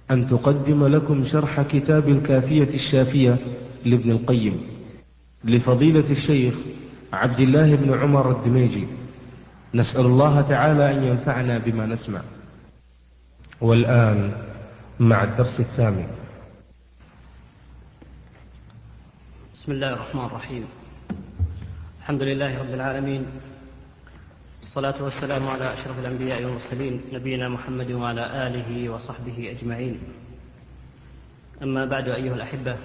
أن تقدم لكم شرح كتاب الكافية الشافية لابن القيم لفضيلة الشيخ عبد الله بن عمر الدميجي. نسأل الله تعالى أن ينفعنا بما نسمع. والآن مع الدرس الثامن. بسم الله الرحمن الرحيم. الحمد لله رب العالمين، الصلاة والسلام على أشرف الأنبياء والمرسلين نبينا محمد وعلى آله وصحبه أجمعين. أما بعد أيها الأحبة،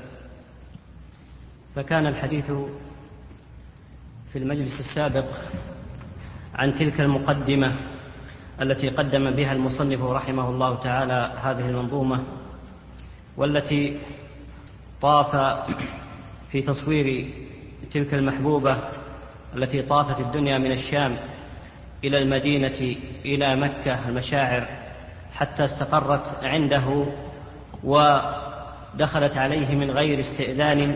فكان الحديث في المجلس السابق عن تلك المقدمة التي قدم بها المصنف رحمه الله تعالى هذه المنظومة، والتي طاف في تصوير تلك المحبوبة التي طافت الدنيا من الشام إلى المدينة إلى مكة المشاعر حتى استقرت عنده ودخلت عليه من غير استئذان،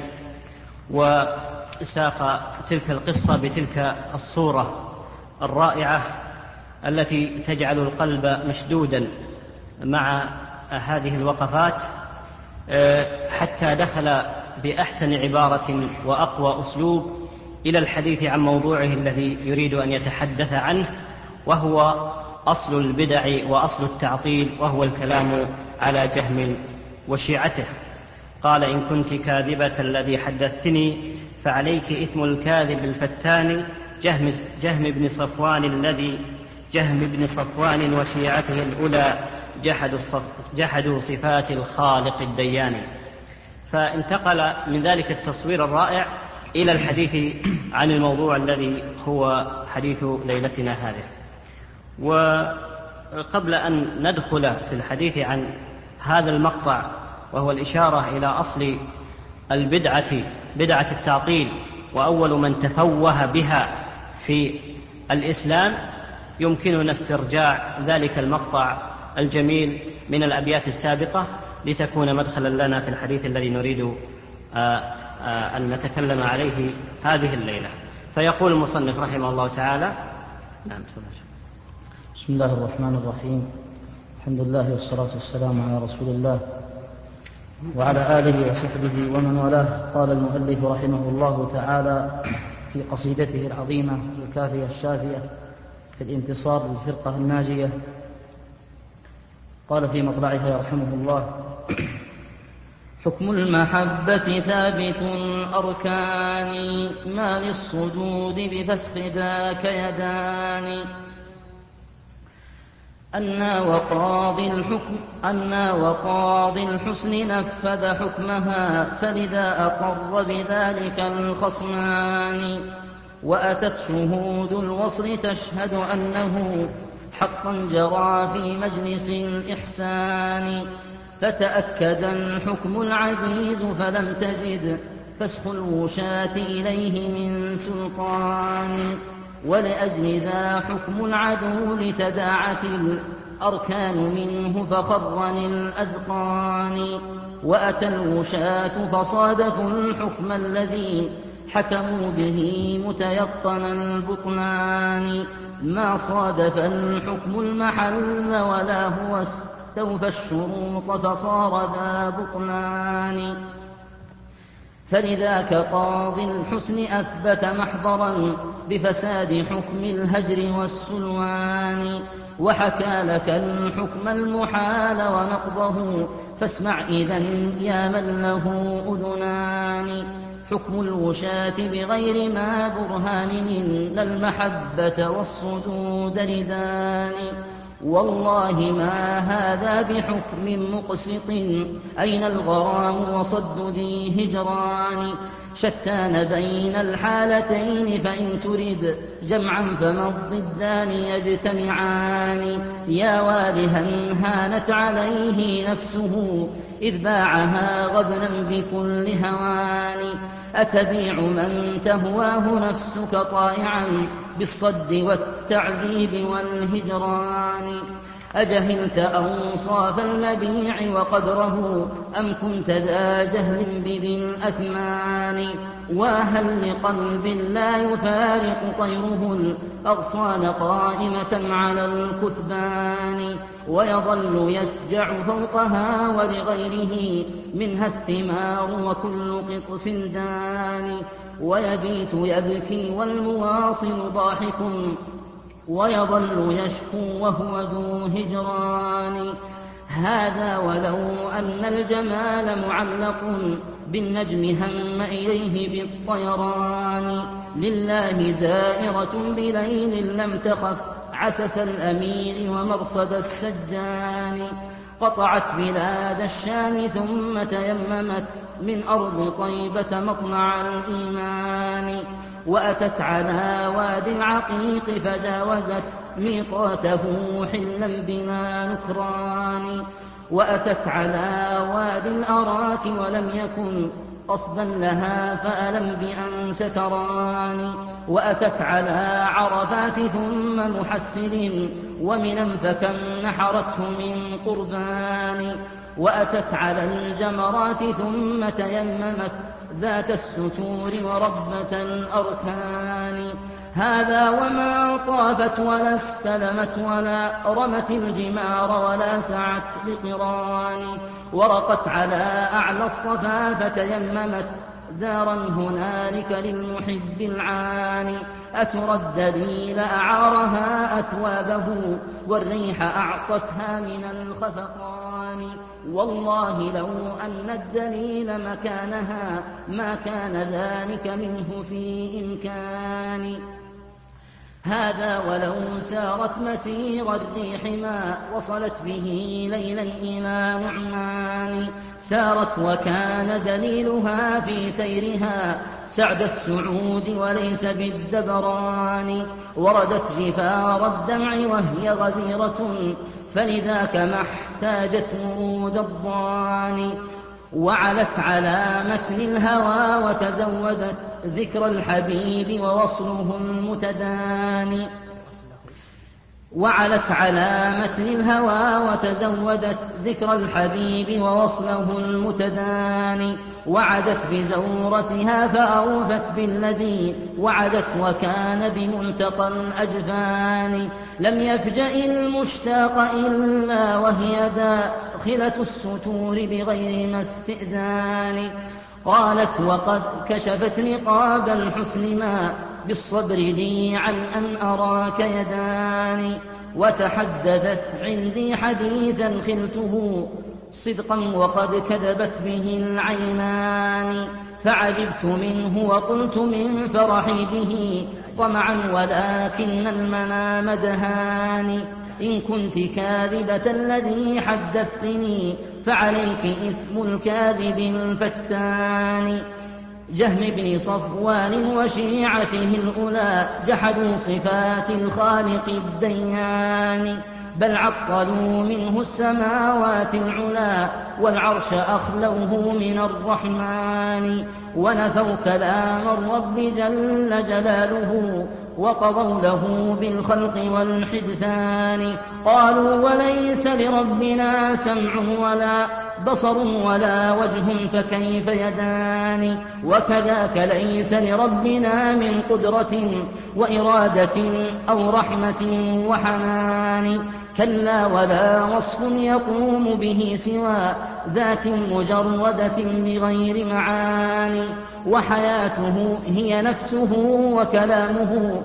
وساق تلك القصة بتلك الصورة الرائعة التي تجعل القلب مشدودا مع هذه الوقفات، حتى دخل بأحسن عبارة وأقوى أسلوب إلى الحديث عن موضوعه الذي يريد أن يتحدث عنه، وهو أصل البدع وأصل التعطيل، وهو الكلام على جهم وشيعته. قال: إن كنت كاذبة الذي حدثتني فعليك إثم الكاذب الفتان جهم بن صفوان وشيعته الأولى جحدوا صفات الخالق الديان. فانتقل من ذلك التصوير الرائع إلى الحديث عن الموضوع الذي هو حديث ليلتنا هذه. وقبل أن ندخل في الحديث عن هذا المقطع، وهو الإشارة إلى أصل بدعة التعطيل وأول من تفوه بها في الإسلام، يمكننا استرجاع ذلك المقطع الجميل من الأبيات السابقة لتكون مدخلا لنا في الحديث الذي نريد أن نتكلم عليه هذه الليلة. فيقول المصنف رحمه الله تعالى: نعم. بسم الله الرحمن الرحيم. الحمد لله والصلاة والسلام على رسول الله وعلى آله وصحبه ومن والاه. قال المؤلف رحمه الله تعالى في قصيدته العظيمة الكافية الشافية في الانتصار للفرقة الناجية، قال في مطلعها رحمه الله: حكم المحبة ثابت أركان، ما للصدود بفسخ ذاك يدان. أنا وقاضي الحسن نفذ حكمها، فلذا أقر بذلك الخصمان. وأتت شهود الوصل تشهد أنه حقا جرى في مجلس الإحسان. فتأكد الحكم العزيز فلم تجد فسخ الوشاة إليه من سلطان. ولأجل ذا حكم العدول تداعت الأركان منه فخرن الأذقان. وأتى الوشاة فصادفوا الحكم الذي حكموا به متيقن البطلان. ما صادف الحكم المحل ولا هو استوفى الشروط فصار ذا بطلان. فلذاك قاضي الحسن أثبت محضرا بفساد حكم الهجر والسلوان. وحكى لك الحكم المحال ونقضه، فاسمع إذن يا من له أذنان. حكم الوشاة بغير ما برهان إلا المحبة والصدود ردان. والله ما هذا بحكم مقسط، أين الغرام وصد ذي هجران. شتان بين الحالتين فإن ترد جمعا فما الضدان يجتمعان. يا والها هانت عليه نفسه إذ باعها غبنا بكل هوان. أتبيع من تهواه نفسك طائعا بالصد والتعذيب والهجران. أجهلت أوصاف المبيع وقدره أم كنت ذا جهل بذي الأثمان وهل لقلب لا يفارق طيره الأغصان قائمة على الكثبان ويظل يسجع فوقها ولغيره منها الثمار وكل قطف دان ويبيت يبكي والمواصل ضاحك ويظل يشكو وهو ذو هجران هذا ولو أن الجمال معلق بالنجم هم إليه بالطيران لله دائرة بليل لم تخف عسس الأمير ومرصد السجان قطعت بلاد الشام ثم تيممت من أرض طيبة مطمع الإيمان وأتت على وادي العقيق فجاوزت ميقاته حلا بلا نكران وأتت على وادي الأراك ولم يكن قصدا لها فألم بأن ستران وأتت على عرفات ثم محسن ومنا فكم نحرته من قربان وأتت على الجمرات ثم تيممت ذات الستور وربة الأركان هذا وما طافت ولا استلمت ولا رمت الجمار ولا سعت بقران ورقت على أعلى الصفا فتيممت دارا هنالك للمحب العاني أترى الدليل أعارها أثوابه والريح أعطتها من الخفقان والله لو أن الدليل مكانها ما كان ذلك منه في إمكان هذا ولو سارت مسير الريح ما وصلت به ليلا إلى نعمان سارت وكان دليلها في سيرها سعد السعود وليس بالدبران وردت جفار الدمع وهي غزيرة فلذاك ما احتاجت ورود الضان وعلت على متن الهوى وتزودت ذكر الحبيب ووصله المتداني وعلت على متن الهوى وتزودت ذكر الحبيب ووصله المتداني وعدت بزورتها فأوفت بالذي وعدت وكان بملتقى الأجفان لم يفجأ المشتاق إلا وهي داخلة الستور بغير ما استئذان قالت وقد كشفت نقاب الحسن ما بالصبر لي عن أن أراك يداني وتحدثت عندي حديثا خلته صدقا وقد كذبت به العينان فعجبت منه وقلت من فرحي به طمعا ولكن المنام دهاني إن كنت كاذبة الذي حدثتني فعليك إثم الكاذب الفتان جهم بن صفوان وشيعته الأولى جحدوا صفات الخالق الديان بل عطلوا منه السماوات العلا والعرش أخلوه من الرحمن ونفوا كلام الرب جل جلاله وقضوا له بالخلق والحدثان قالوا وليس لربنا سمع ولا بصر ولا وجه فكيف يدان وكذاك ليس لربنا من قدرة وإرادة أو رحمة وحنان كلا ولا وصف يقوم به سوى ذات مجردة بغير معاني وحياته هي نفسه وكلامه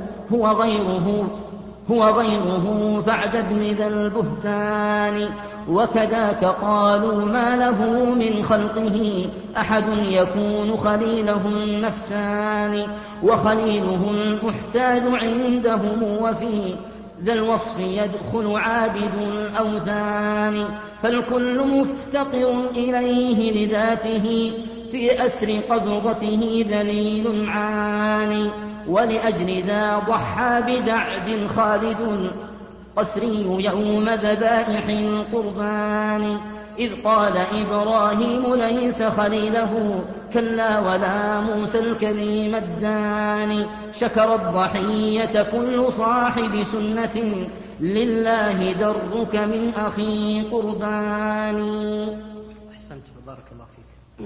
هو غيره بعد ابن ذا البهتان وكذاك قالوا ما له من خلقه أحد يكون خليله النفسان وخليله المحتاج عندهم وفي ذا الوصف يدخل عابد الأوثان فالكل مفتقر إليه لذاته في أسر قبضته ذليل عاني ولأجل ذا ضحى بجعد خالد قسري يوم ذبائح القربان إذ قال إبراهيم ليس خليله كلا ولا موسى الكريم الداني شكر الضحية كل صاحب سنة لله درك من أخي قربان. أحسنت بارك الله فيك.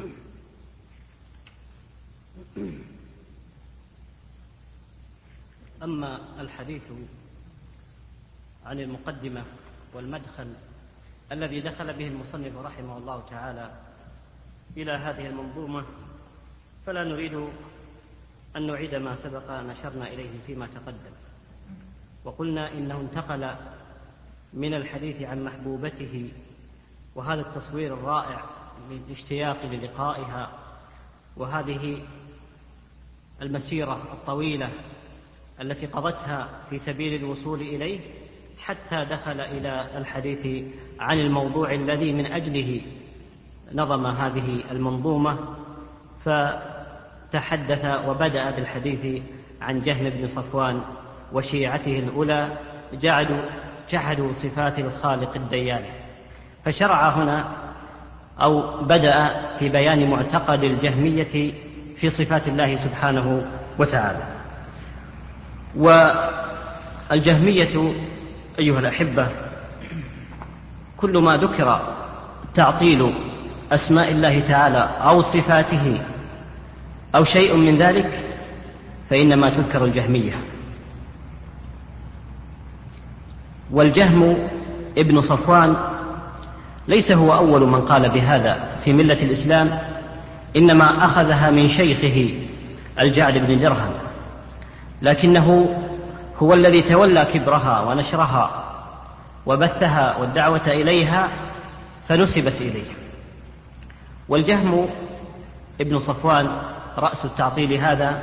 أما الحديث عن المقدمة والمدخل الذي دخل به المصنف رحمه الله تعالى إلى هذه المنظومة فلا نريد أن نعيد ما سبق نشرنا إليه فيما تقدم، وقلنا إنه انتقل من الحديث عن محبوبته وهذا التصوير الرائع للاشتياق للقائها وهذه المسيرة الطويلة التي قضتها في سبيل الوصول إليه، حتى دخل إلى الحديث عن الموضوع الذي من أجله نظم هذه المنظومة، فتحدث وبدأ بالحديث عن جهم بن صفوان وشيعته الأولى جحدوا صفات الخالق الديان، فشرع هنا أو بدأ في بيان معتقد الجهمية في صفات الله سبحانه وتعالى. والجهمية أيها الأحبة كل ما ذكر تعطيل أسماء الله تعالى أو صفاته أو شيء من ذلك فإنما تذكر الجهمية. والجهم ابن صفوان ليس هو أول من قال بهذا في ملة الإسلام، إنما أخذها من شيخه الجعد بن درهم، لكنه هو الذي تولى كبرها ونشرها وبثها والدعوة إليها فنسبت إليه. والجهم ابن صفوان رأس التعطيل هذا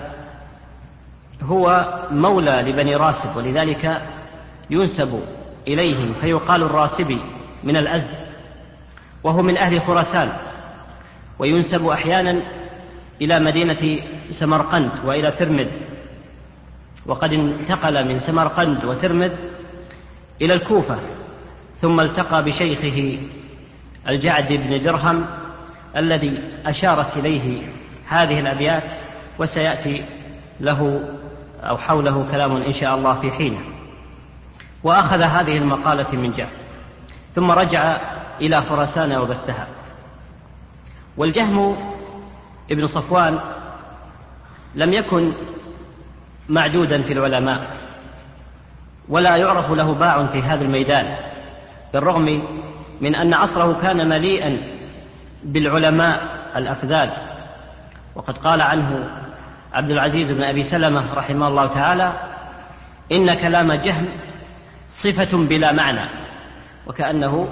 هو مولى لبني راسب، ولذلك ينسب إليهم فيقال الراسبي من الأزد، وهو من أهل خراسان، وينسب أحيانا إلى مدينة سمرقند وإلى ترمذ، وقد انتقل من سمرقند وترمذ إلى الكوفة، ثم التقى بشيخه الجعد بن درهم الذي أشارت إليه هذه الأبيات، وسيأتي له أو حوله كلام إن شاء الله في حينه. وأخذ هذه المقالة من جعد ثم رجع إلى خراسان وبثها. والجهم ابن صفوان لم يكن معدودا في العلماء ولا يعرف له باع في هذا الميدان، بالرغم من أن عصره كان مليئا بالعلماء الأفذاذ. وقد قال عنه عبد العزيز بن أبي سلمة رحمه الله تعالى: إن كلام جهم صفة بلا معنى، وكأنه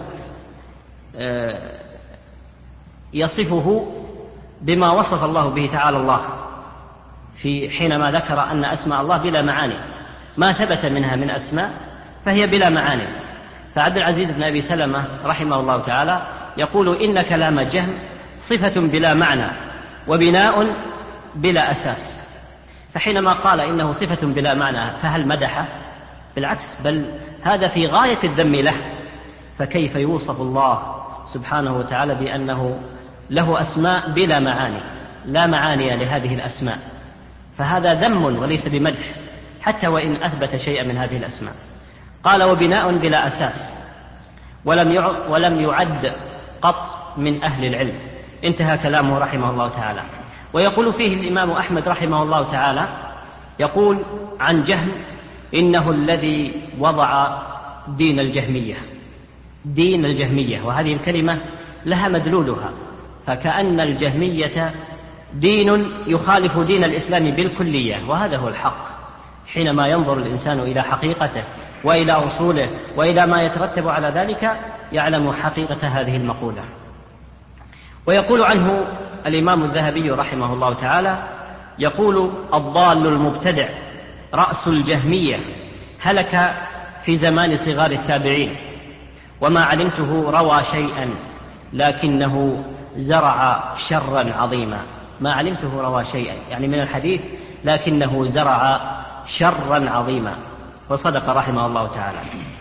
يصفه بما وصف الله به تعالى الله في حينما ذكر أن أسماء الله بلا معاني، ما ثبت منها من أسماء فهي بلا معاني. فعبد العزيز بن أبي سلمة رحمه الله تعالى يقول: إن كلام جهم صفة بلا معنى وبناء بلا أساس. فحينما قال إنه صفة بلا معنى فهل مدحه؟ بالعكس، بل هذا في غاية الذم له. فكيف يوصف الله سبحانه وتعالى بأنه له أسماء بلا معاني، لا معاني لهذه الأسماء؟ فهذا ذم وليس بمدح، حتى وإن أثبت شيئا من هذه الأسماء. قال: وبناء بلا أساس، ولم يعد قط من أهل العلم. انتهى كلامه رحمه الله تعالى. ويقول فيه الإمام أحمد رحمه الله تعالى، يقول عن جهم: إنه الذي وضع دين الجهمية. دين الجهمية، وهذه الكلمة لها مدلولها، فكأن الجهمية دين يخالف دين الإسلام بالكلية، وهذا هو الحق. حينما ينظر الإنسان إلى حقيقته وإلى أصوله وإلى ما يترتب على ذلك يعلم حقيقة هذه المقولة. ويقول عنه الإمام الذهبي رحمه الله تعالى، يقول: الضال المبتدع رأس الجهمية، هلك في زمان صغار التابعين، وما علمته روى شيئا لكنه زرع شرا عظيما. ما علمته روى شيئا يعني من الحديث، لكنه زرع شرا عظيما. وصدق رحمه الله تعالى.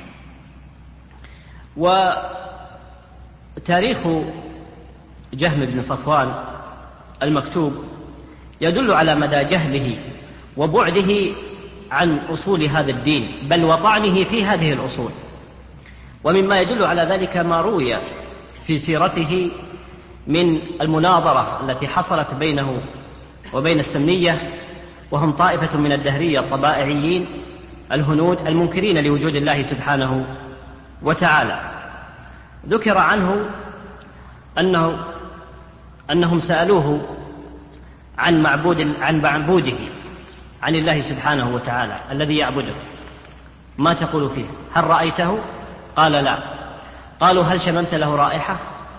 وتاريخ جهم بن صفوان المكتوب يدل على مدى جهله وبعده عن أصول هذا الدين بل وطعنه في هذه الأصول. ومما يدل على ذلك ما روي في سيرته من المناظرة التي حصلت بينه وبين السمنية، وهم طائفة من الدهرية الطبائعيين الهنود المنكرين لوجود الله سبحانه وتعالى. ذكر عنه أنهم سألوه عن معبوده عن الله سبحانه وتعالى الذي يعبده، ما تقول فيه؟ هل رأيته؟ قال لا. قالوا هل شممت له رائحة؟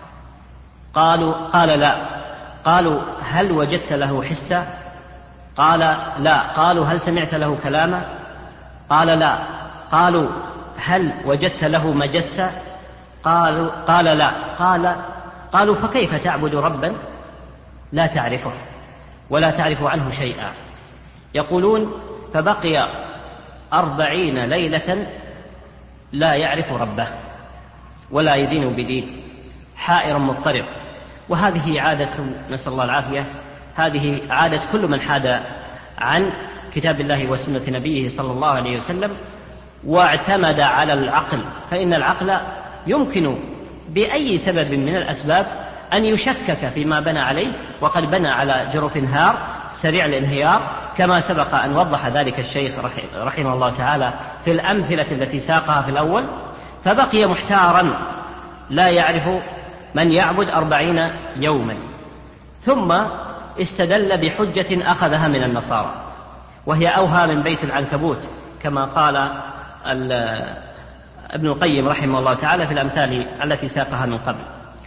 قال لا. قالوا هل وجدت له حسا؟ قال لا. قالوا هل سمعت له كلاما؟ قال لا. قالوا هل وجدت له مجسا؟ قال لا. قالوا فكيف تعبد ربا لا تعرفه ولا تعرف عنه شيئا؟ يقولون فبقي 40 ليلة لا يعرف ربه ولا يدين بدين، حائر مضطرب. وهذه عادة، نسأل الله العافية، هذه عادة كل من حاد عن كتاب الله وسنة نبيه صلى الله عليه وسلم واعتمد على العقل، فإن العقل يمكن بأي سبب من الأسباب أن يشكك فيما بنى عليه، وقد بنى على جرف هار سريع الانهيار، كما سبق أن وضح ذلك الشيخ رحمه الله تعالى في الأمثلة التي ساقها في الأول. فبقي محتارا لا يعرف من يعبد 40 يوما، ثم استدل بحجة أخذها من النصارى، وهي أوهى من بيت العنكبوت، كما قال ابن القيم رحمه الله تعالى في الأمثال التي ساقها من قبل.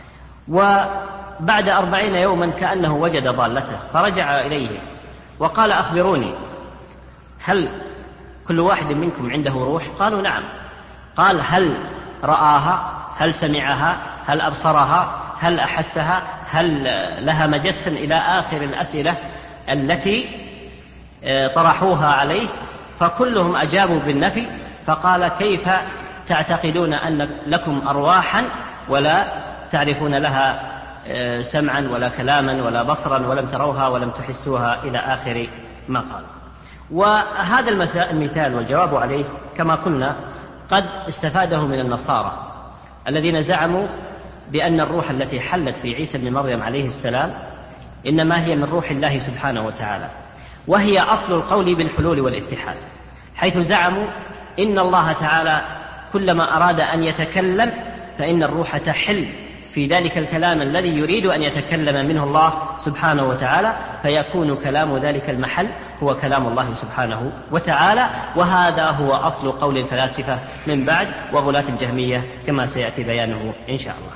وبعد 40 يوما كأنه وجد ضالته فرجع إليه وقال أخبروني، هل كل واحد منكم عنده روح؟ قالوا نعم. قال هل رآها؟ هل سمعها؟ هل أبصرها؟ هل أحسها؟ هل لها مجسا؟ إلى آخر الأسئلة التي طرحوها عليه، فكلهم أجابوا بالنفي. فقال كيف تعتقدون أن لكم أرواحا ولا تعرفون لها سمعا ولا كلاما ولا بصرا ولم تروها ولم تحسوها، إلى آخر ما قال. وهذا المثال والجواب عليه كما قلنا قد استفاده من النصارى الذين زعموا بأن الروح التي حلت في عيسى بن مريم عليه السلام إنما هي من روح الله سبحانه وتعالى، وهي أصل القول بالحلول والاتحاد، حيث زعموا إن الله تعالى كلما أراد أن يتكلم فإن الروح تحل في ذلك الكلام الذي يريد أن يتكلم منه الله سبحانه وتعالى، فيكون كلام ذلك المحل هو كلام الله سبحانه وتعالى. وهذا هو أصل قول الفلاسفة من بعد وغلاة الجهمية كما سيأتي بيانه إن شاء الله.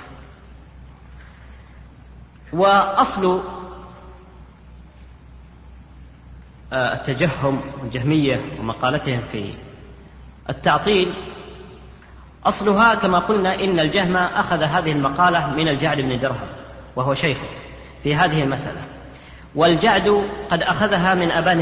وأصل التجهم والجهمية ومقالتهم في التعطيل أصلها كما قلنا إن الجهم أخذ هذه المقالة من الجعد بن درهم وهو شيخه في هذه المسألة، والجعد قد أخذها من أبان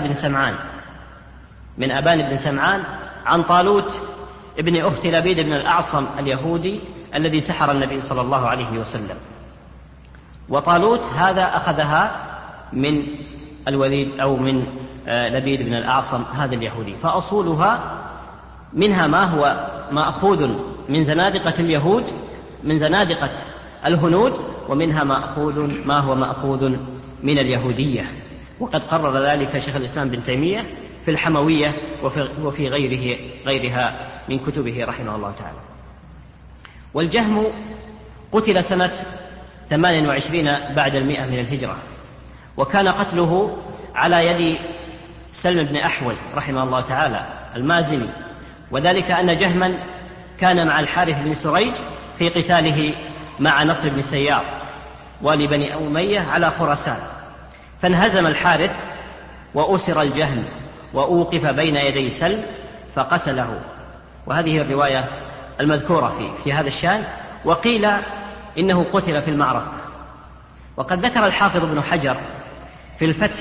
بن سمعان عن طالوت ابن أخت لبيد بن الأعصم اليهودي الذي سحر النبي صلى الله عليه وسلم. وطالوت هذا أخذها من الوليد أو من لبيد بن الأعصم هذا اليهودي، فأصولها منها ما هو مأخوذ من زنادقة اليهود، من زنادقة الهنود، ومنها ما هو مأخوذ من اليهودية، وقد قرر ذلك شيخ الإسلام بن تيمية في الحموية وفي غيرها من كتبه رحمه الله تعالى. والجهم قتل سنة 28 بعد 100 من الهجرة، وكان قتله على يد سلم بن أحوز رحمه الله تعالى المازني، وذلك أن جهما كان مع الحارث بن سريج في قتاله مع نصر بن سيار والي بني أمية على خراسان، فانهزم الحارث وأسر الجهم وأوقف بين يدي سلم فقتله. وهذه الرواية المذكورة في هذا الشان. وقيل إنه قتل في المعركة. وقد ذكر الحافظ ابن حجر في الفتح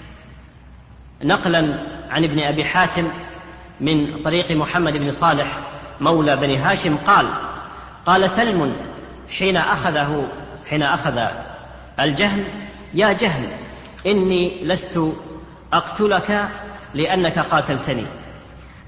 نقلا عن ابن أبي حاتم من طريق محمد بن صالح مولى بني هاشم قال سلم حين أخذ الجهم: يا جهم، إني لست أقتلك لأنك قاتلتني،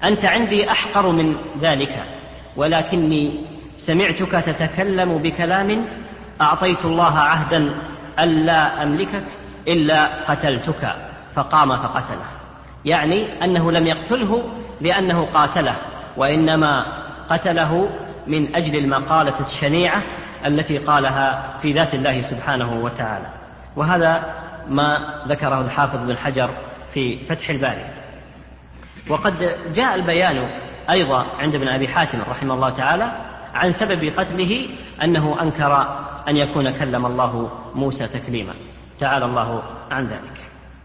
أنت عندي أحقر من ذلك، ولكني سمعتك تتكلم بكلام أعطيت الله عهدا ألا أملكك إلا قتلتك، فقام فقتله. يعني أنه لم يقتله لأنه قاتله، وإنما قتله من أجل المقالة الشنيعة التي قالها في ذات الله سبحانه وتعالى. وهذا ما ذكره الحافظ بن حجر في فتح الباري. وقد جاء البيان أيضا عند ابن أبي حاتم رحمه الله تعالى عن سبب قتله أنه أنكر أن يكون كلم الله موسى تكليما، تعالى الله عن ذلك.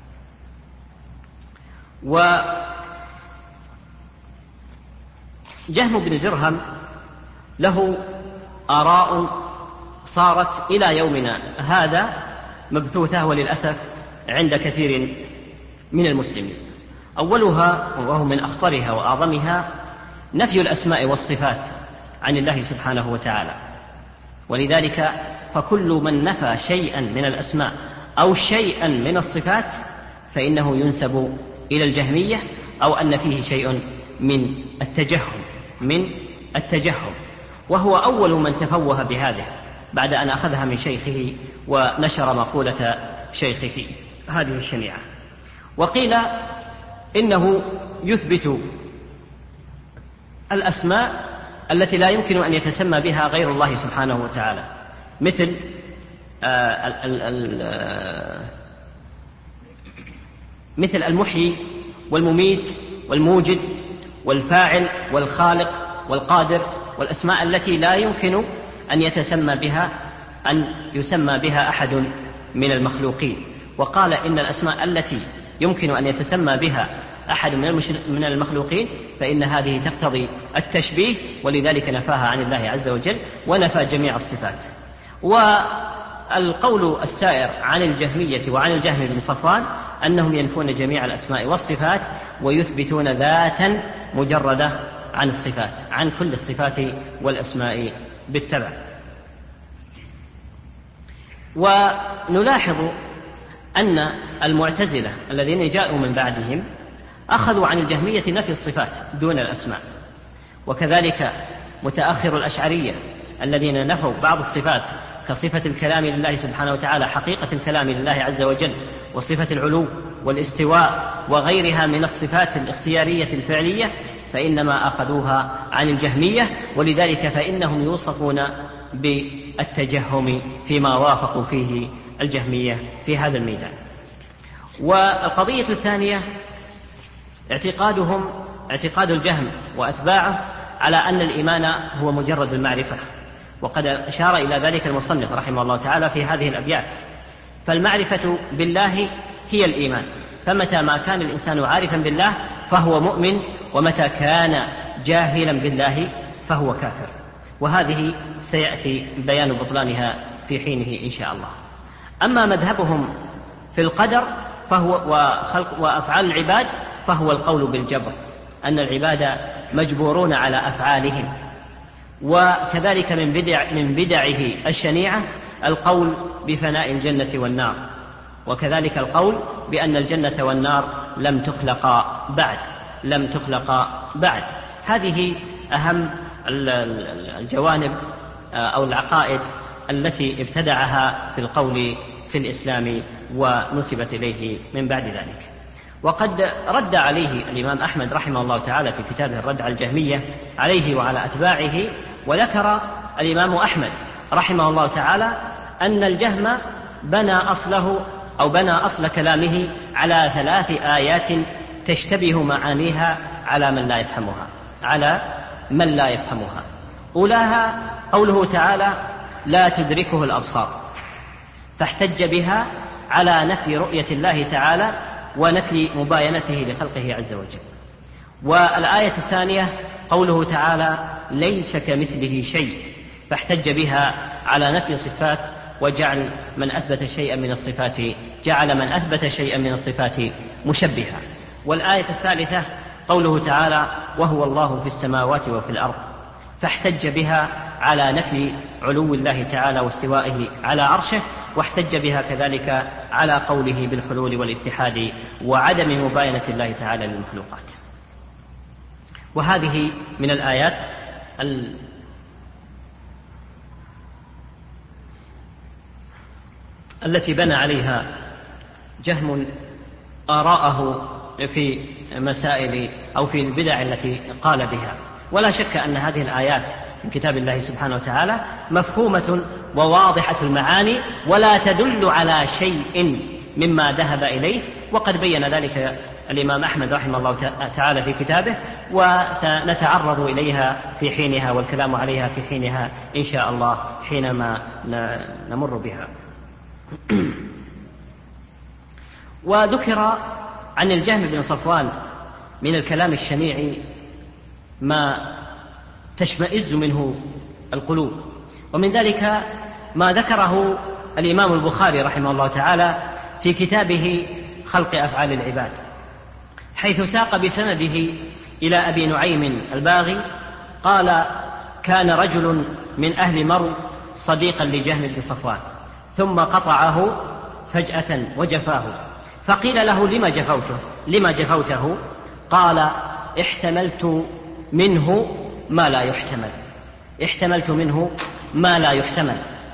وجهم بن درهم له آراء صارت إلى يومنا هذا مبثوثة وللأسف عند كثير من المسلمين. أولها وهو من أخطرها وأعظمها نفي الأسماء والصفات عن الله سبحانه وتعالى. ولذلك فكل من نفى شيئا من الأسماء أو شيئا من الصفات فإنه ينسب إلى الجهمية، أو أن فيه شيء من التجهم، وهو أول من تفوه بهذه بعد أن أخذها من شيخه ونشر مقولة شيخه هذه الشنيعة. وقيل إنه يثبت الأسماء التي لا يمكن أن يتسمى بها غير الله سبحانه وتعالى، مثل المحيي والمميت والموجد والفاعل والخالق والقادر، والأسماء التي لا يمكن أن يسمى بها أحد من المخلوقين. وقال إن الأسماء التي يمكن أن يتسمى بها أحد من المخلوقين فإن هذه تقتضي التشبيه، ولذلك نفاها عن الله عز وجل ونفى جميع الصفات. والقول السائر عن الجهمية وعن الجهم بن صفوان أنهم ينفون جميع الأسماء والصفات ويثبتون ذاتا مجردة عن الصفات، عن كل الصفات والأسماء بالتبع. ونلاحظ أن المعتزلة الذين جاءوا من بعدهم أخذوا عن الجهمية نفي الصفات دون الأسماء، وكذلك متأخر الأشعرية الذين نفوا بعض الصفات كصفة الكلام لله سبحانه وتعالى، حقيقة الكلام لله عز وجل، وصفة العلو والاستواء وغيرها من الصفات الاختيارية الفعلية، فإنما أخذوها عن الجهمية، ولذلك فإنهم يوصفون بالتجهم فيما وافقوا فيه الجهمية في هذا الميدان. والقضية الثانية اعتقاد الجهم وأتباعه على أن الإيمان هو مجرد المعرفة، وقد أشار إلى ذلك المصنف رحمه الله تعالى في هذه الأبيات. فالمعرفة بالله هي الإيمان، فمتى ما كان الإنسان عارفا بالله فهو مؤمن، ومتى كان جاهلا بالله فهو كافر. وهذه سيأتي بيان بطلانها في حينه إن شاء الله. أما مذهبهم في القدر فهو وخلق وأفعال العباد فهو القول بالجبر، أن العباد مجبورون على أفعالهم. وكذلك من بدعه الشنيعة القول بفناء الجنة والنار، وكذلك القول بأن الجنة والنار لم تخلق بعد. هذه أهم الجوانب أو العقائد التي ابتدعها في القول في الإسلام ونسبت إليه من بعد ذلك. وقد رد عليه الإمام أحمد رحمه الله تعالى في كتابه الرد على الجهمية عليه وعلى أتباعه. وذكر الإمام أحمد رحمه الله تعالى أن الجهم بنى أصل كلامه على 3 آيات تشتبه معانيها على من لا يفهمها. أولاها قوله تعالى لا تدركه الأبصار، فاحتج بها على نفي رؤية الله تعالى ونفي مباينته لخلقه عز وجل. والآية الثانية قوله تعالى ليس كمثله شيء، فاحتج بها على نفي صفات وجعل من أثبت شيئا من الصفات مشبها. والآية الثالثة قوله تعالى وهو الله في السماوات وفي الأرض، فاحتج بها على نفي علو الله تعالى واستوائه على عرشه، واحتج بها كذلك على قوله بالحلول والاتحاد وعدم مباينة الله تعالى للمخلوقات. وهذه من الآيات التي بنى عليها جهم آراءه في مسائل أو في البدع التي قال بها. ولا شك أن هذه الآيات من كتاب الله سبحانه وتعالى مفهومة وواضحة المعاني، ولا تدل على شيء مما ذهب إليه، وقد بين ذلك الإمام أحمد رحمه الله تعالى في كتابه، وسنتعرض إليها في حينها والكلام عليها في حينها إن شاء الله حينما نمر بها. وذكر عن الجهم بن صفوان من الكلام الشنيع ما تشمئز منه القلوب، ومن ذلك ما ذكره الإمام البخاري رحمه الله تعالى في كتابه خلق أفعال العباد، حيث ساق بسنده إلى أبي نعيم الباغي قال: كان رجل من أهل مرو صديقا لجهم بن صفوان، ثم قطعه فجأة وجفاه، فقيل له: لما جفوته؟ قال: احتملت منه ما لا يحتمل.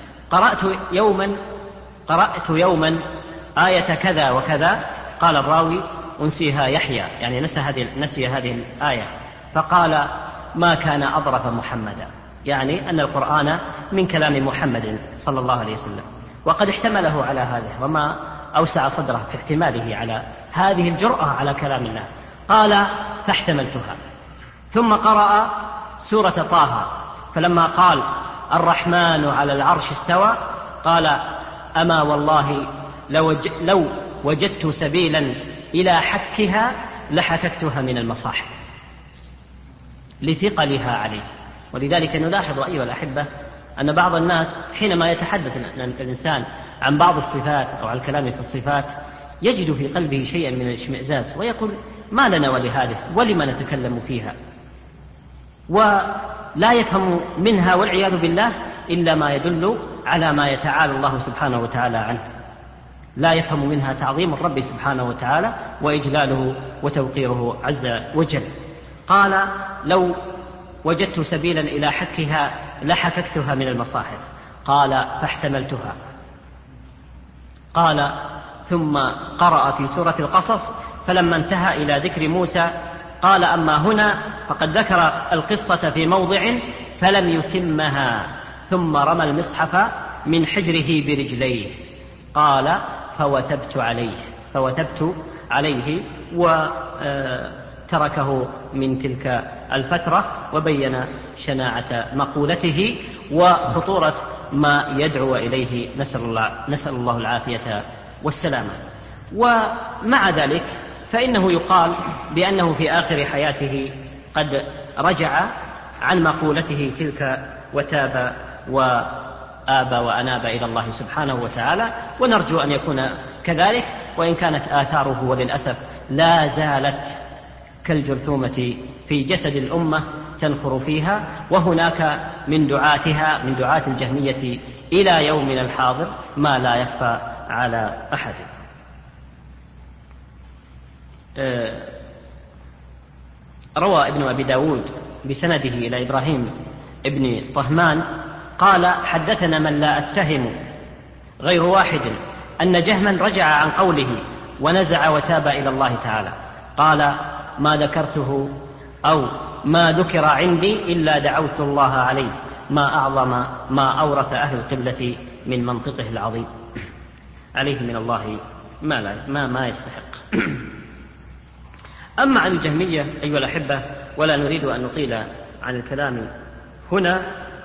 قرأت يوما آية كذا وكذا. قال الراوي: أنسيها يحيى، يعني نسي هذه الآية، فقال: ما كان أظرف محمدا، يعني أن القرآن من كلام محمد صلى الله عليه وسلم، وقد احتمله على هذا، وما أوسع صدره في احتماله على هذه الجرأة على كلام الله. قال: فاحتملتها. ثم قرأ سورة طه، فلما قال: الرحمن على العرش استوى، قال: أما والله لو وجدت سبيلا إلى حكها لحككتها من المصاحف، لثقلها عليه. ولذلك نلاحظ أيها الأحبة أن بعض الناس حينما يتحدث الإنسان عن بعض الصفات أو عن الكلام في الصفات يجد في قلبه شيئا من الاشمئزاز، ويقول: ما لنا ولهذه، ولما نتكلم فيها؟ ولا يفهم منها والعياذ بالله إلا ما يدل على ما يتعالى الله سبحانه وتعالى عنه، لا يفهم منها تعظيم الرب سبحانه وتعالى وإجلاله وتوقيره عز وجل. قال: لو وجدت سبيلا إلى حكها لحككتها من المصاحف. قال: فاحتملتها. قال: ثم قرأ في سورة القصص، فلما انتهى إلى ذكر موسى قال: أما هنا فقد ذكر القصة في موضع فلم يتمها، ثم رمى المصحف من حجره برجليه. قال: فوتبت عليه وتركه من تلك الفترة، وبين شناعة مقولته وخطورة ما يدعو إليه، نسأل الله العافية والسلامة. ومع ذلك فإنه يقال بأنه في آخر حياته قد رجع عن مقولته تلك وتاب وآبى وأناب إلى الله سبحانه وتعالى، ونرجو أن يكون كذلك، وإن كانت آثاره وللأسف لا زالت كالجرثومة في جسد الأمة تنخر فيها، وهناك من دعاة الجهمية إلى يومنا الحاضر ما لا يخفى على أحد. روى ابن أبي داود بسنده إلى إبراهيم ابن طهمان قال: حدثنا من لا أتهم غير واحد أن جهما رجع عن قوله ونزع وتاب إلى الله تعالى. قال: ما ذكرته أو ما ذكر عندي إلا دعوت الله عليه، ما أعظم ما أورث أهل القبلة من منطقه العظيم، عليه من الله ما يستحق. أما عن الجهمية أيها الأحبة، ولا نريد أن نطيل عن الكلام هنا،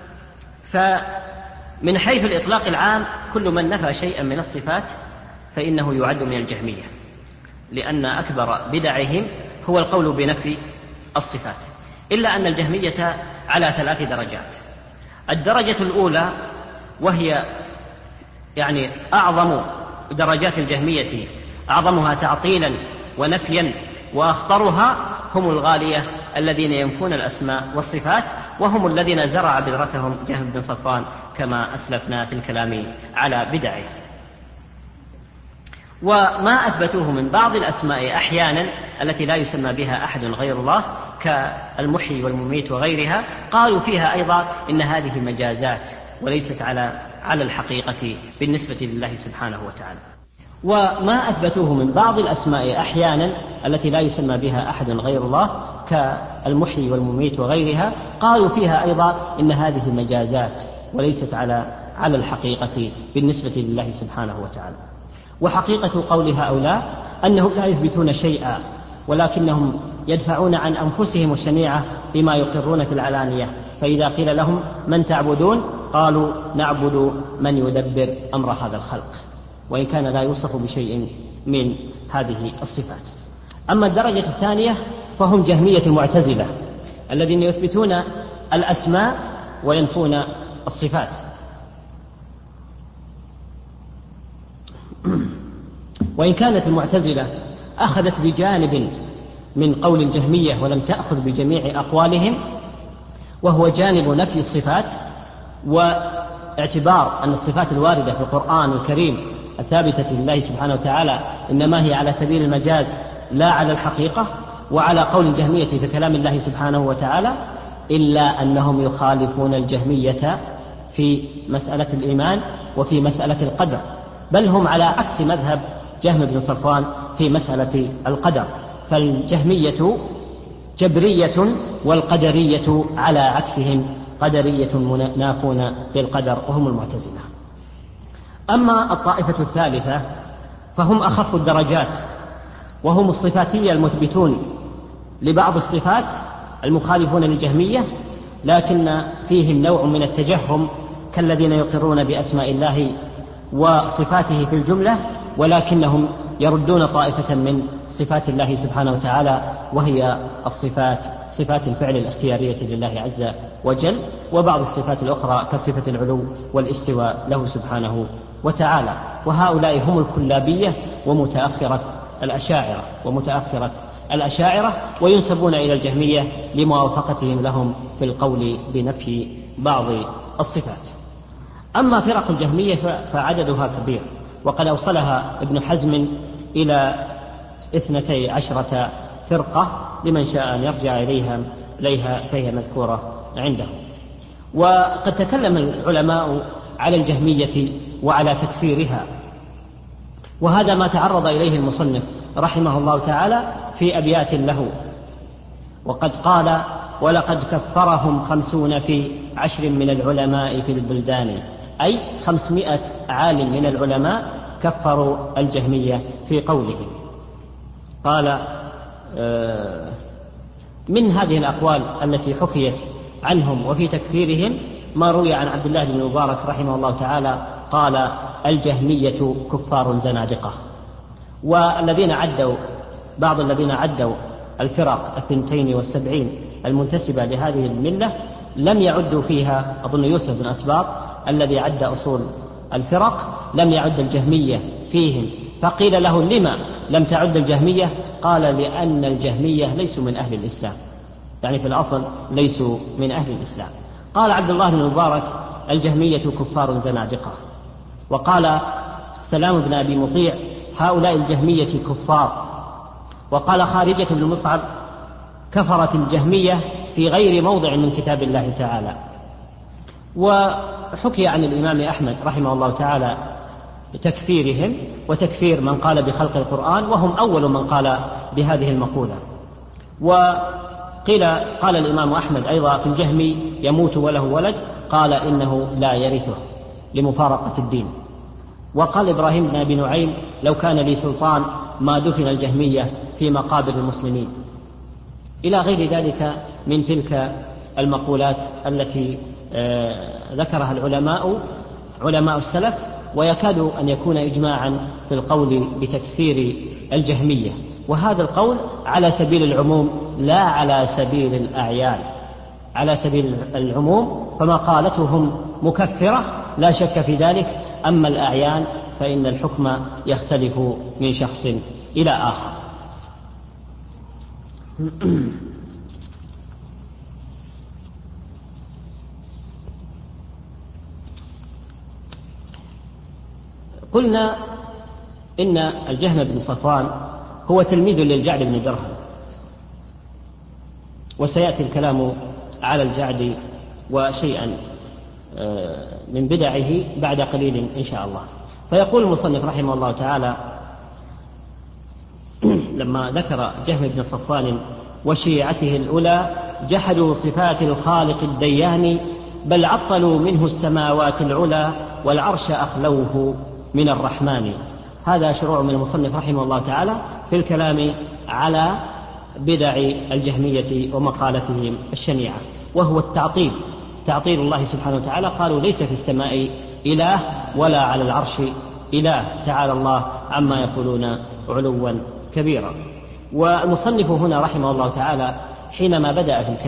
فمن حيث الإطلاق العام كل من نفى شيئا من الصفات فإنه يعد من الجهمية، لأن أكبر بدعهم هو القول بنفي الصفات، إلا أن الجهمية على 3 درجات. الدرجة الأولى وهي يعني أعظم درجات الجهمية، أعظمها تعطيلا ونفيا، وأخطرها هم الغالية الذين ينفون الأسماء والصفات، وهم الذين زرع بذرتهم جهم بن صفوان كما أسلفنا في الكلام على بدعه. وما أثبتوه من بعض الأسماء أحيانا التي لا يسمى بها أحد غير الله كالمحيي والمميت وغيرها، قالوا فيها أيضا إن هذه مجازات وليست على الحقيقة بالنسبة لله سبحانه وتعالى. وما أثبتوه من بعض الأسماء أحيانا التي لا يسمى بها أحد غير الله كالمحيي والمميت وغيرها، قالوا فيها أيضا إن هذه مجازات وليست على الحقيقة بالنسبة لله سبحانه وتعالى. وحقيقة قول هؤلاء أنهم لا يثبتون شيئا، ولكنهم يدفعون عن أنفسهم الشنيعة بما يقرون في العلانية، فإذا قيل لهم من تعبدون قالوا نعبد من يدبر أمر هذا الخلق، وإن كان لا يوصف بشيء من هذه الصفات. أما الدرجة الثانية فهم جهمية المعتزلة الذين يثبتون الأسماء وينفون الصفات. وإن كانت المعتزلة أخذت بجانب من قول الجهمية ولم تأخذ بجميع أقوالهم، وهو جانب نفي الصفات، واعتبار أن الصفات الواردة في القرآن الكريم الثابتة لله سبحانه وتعالى إنما هي على سبيل المجاز لا على الحقيقة، وعلى قول الجهمية في كلام الله سبحانه وتعالى، إلا أنهم يخالفون الجهمية في مسألة الإيمان وفي مسألة القدر، بل هم على عكس مذهب جهم بن صفوان في مسألة القدر، فالجهمية جبرية والقدرية على عكسهم قدرية منافون للقدر وهم المعتزلة. أما الطائفة الثالثة فهم أخف الدرجات، وهم الصفاتية المثبتون لبعض الصفات المخالفون للجهمية، لكن فيهم نوع من التجهم كالذين يقرون بأسماء الله وصفاته في الجملة، ولكنهم يردون طائفة من صفات الله سبحانه وتعالى، وهي صفات الفعل الاختيارية لله عز وجل، وبعض الصفات الأخرى كصفة العلو والاستواء له سبحانه وتعالى. وهؤلاء هم الكلابية ومتأخرة الأشاعرة، وينسبون إلى الجهمية لموافقتهم لهم في القول بنفي بعض الصفات. أما فرق الجهمية فعددها كبير، وقد أوصلها ابن حزم إلى 12 فرقة، لمن شاء أن يرجع إليها فهي مذكورة عنده. وقد تكلم العلماء على الجهمية وعلى تكفيرها، وهذا ما تعرض إليه المصنف رحمه الله تعالى في أبيات له، وقد قال ولقد كفرهم 50 في 10 من العلماء في البلدان، أي 500 عالم من العلماء كفروا الجهمية في قوله. قال من هذه الأقوال التي حكيت عنهم وفي تكفيرهم ما روي عن عبد الله بن مبارك رحمه الله تعالى قال الجهمية كفار زنادقة. بعض الذين عدوا الفرق 72 المنتسبة لهذه الملة لم يعدوا فيها، أظن يوسف بن أسباط الذي عد أصول الفرق لم يعد الجهمية فيهم، فقيل له لما لم تعد الجهمية؟ قال لأن الجهمية ليسوا من أهل الإسلام، يعني في الأصل ليسوا من أهل الإسلام. قال عبد الله بن مبارك الجهمية كفار زنادقة. وقال سلام بن أبي مطيع هؤلاء الجهمية كفار. وقال خارجة بن مصعب كفرت الجهمية في غير موضع من كتاب الله تعالى. وحكي عن الإمام أحمد رحمه الله تعالى بتكفيرهم وتكفير من قال بخلق القرآن، وهم أول من قال بهذه المقولة. قال الإمام أحمد أيضا في الجهمي يموت وله ولد، قال إنه لا يرثه لمفارقة الدين. وقال إبراهيم بن أبي نعيم لو كان لي سلطان ما دفن الجهمية في مقابر المسلمين، إلى غير ذلك من تلك المقولات التي ذكرها علماء السلف، ويكاد أن يكون إجماعا في القول بتكفير الجهمية. وهذا القول على سبيل العموم لا على سبيل الأعيان، على سبيل العموم فمقالتهم مكفرة لا شك في ذلك. أما الأعيان فإن الحكم يختلف من شخص إلى آخر. قلنا إن الجهم بن صفوان هو تلميذ للجعد بن درهم، وسيأتي الكلام على الجعد وشيئا من بدعه بعد قليل إن شاء الله. فيقول المصنف رحمه الله تعالى لما ذكر جهم بن صفوان وشيعته الأولى: جحدوا صفات الخالق الديان، بل عطلوا منه السماوات العلى، والعرش أخلوه من الرحمن. هذا شروع من المصنف رحمه الله تعالى في الكلام على بدع الجهمية ومقالتهم الشنيعة، وهو التعطيل، تعطيل الله سبحانه وتعالى. قالوا ليس في السماء إله ولا على العرش إله، تعالى الله عما يقولون علوا كبيرا. والمصنف هنا رحمه الله تعالى حينما بدأ في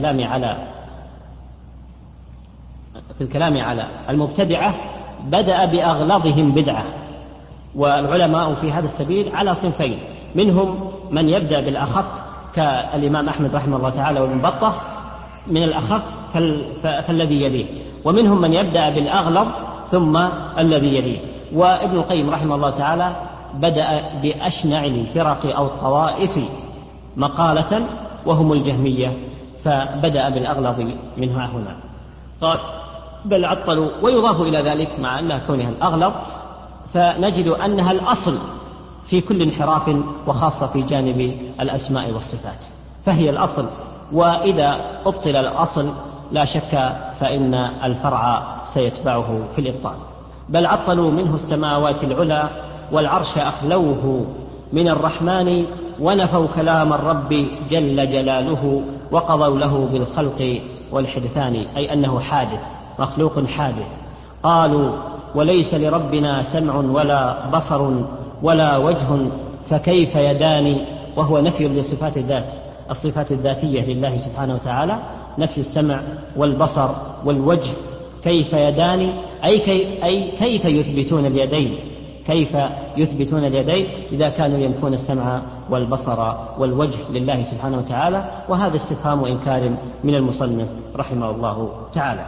الكلام على المبتدعة بدأ بأغلظهم بدعة، والعلماء في هذا السبيل على صنفين: منهم من يبدأ بالأخف كالإمام أحمد رحمه الله تعالى وابن بطة من الأخف فالذي يليه، ومنهم من يبدأ بالأغلظ ثم الذي يليه. وابن القيم رحمه الله تعالى بدأ بأشنع الفرق أو الطوائف مقالة وهم الجهمية، فبدأ بالأغلظ منها هنا. قال بل عطلوا، ويضاف إلى ذلك مع أنها كونها الأغلظ فنجد أنها الأصل في كل انحراف، وخاصة في جانب الأسماء والصفات، فهي الأصل، وإذا أبطل الأصل لا شك فإن الفرع سيتبعه في الإبطال. بل عطلوا منه السماوات العلى، والعرش أخلوه من الرحمن، ونفوا كلام الرب جل جلاله، وقضوا له بالخلق والحدثان، أي أنه حادث، مخلوق حادث. قالوا وليس لربنا سمع ولا بصر ولا وجه، فكيف يدان، وهو نفي لصفات الذات، الصفات الذاتية لله سبحانه وتعالى، نفي السمع والبصر والوجه. كيف يدان أي كيف يثبتون اليدين، كيف يثبتون اليدين إذا كانوا ينفون السمع والبصر والوجه لله سبحانه وتعالى. وهذا استفهام إنكار من المصنف رحمه الله تعالى.